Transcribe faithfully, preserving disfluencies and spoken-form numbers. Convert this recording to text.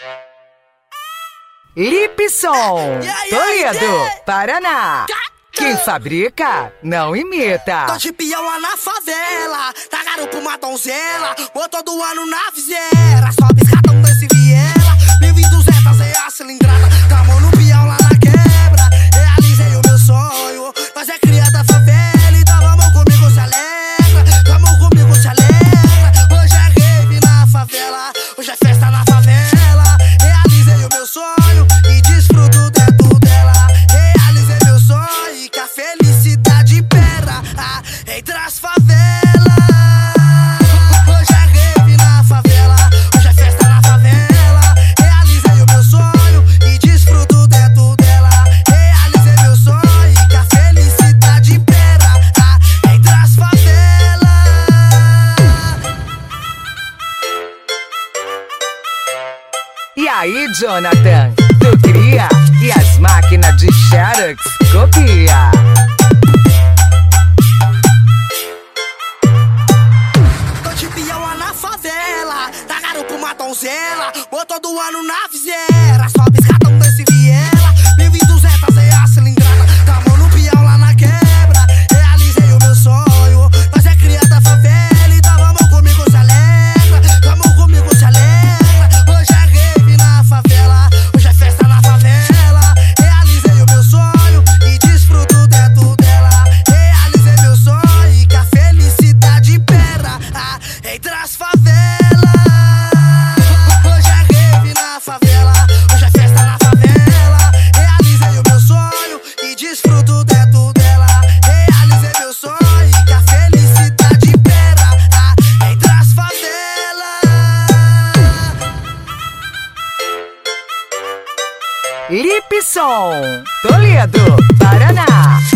Lipson, Toledo, Paraná. Quem fabrica, não imita. Tô de peão lá na favela, tá garoto uma donzela, botou do ano na viseira, sobe escadão desse viela, mil e duzentos é a cilindrada, camou no peão lá na quebra, realizei o meu sonho, mas é cria da favela, então vamos comigo se alegra, vamos comigo se alegra, hoje é rave na favela, hoje é festa na favela, realizei o meu sonho e desfruto dentro dela, realizei meu sonho e que a felicidade impera ah, entre as favelas. Hoje é rave na favela, hoje é festa na favela, realizei o meu sonho e desfruto dentro dela, realizei meu sonho e que a felicidade impera ah, entre as favelas. E aí, Jonathan, tu cria e as máquinas de Xerox copia. Tô de peão lá na favela, tá garoto uma donzela, botou do ano na viseira, sobe escadão desse viela, mil e duzentos é a cilindrada, camou no peão lá na quebra, realizei o meu sonho, mas é cria da favela, então vamos comigo se alegra, vamos comigo se alegra, hoje é rave na favela, hoje é festa na favela, realizei o meu sonho e desfruto dentro dela, realizei meu sonho e que a felicidade impera ah, entre as favelas. Hoje é rave na favela, hoje é festa na favela, realizei o meu sonho e desfruto dentro dela, realizei meu sonho e que a felicidade impera ah, entre as favelas. Lipson, Toledo, Paraná.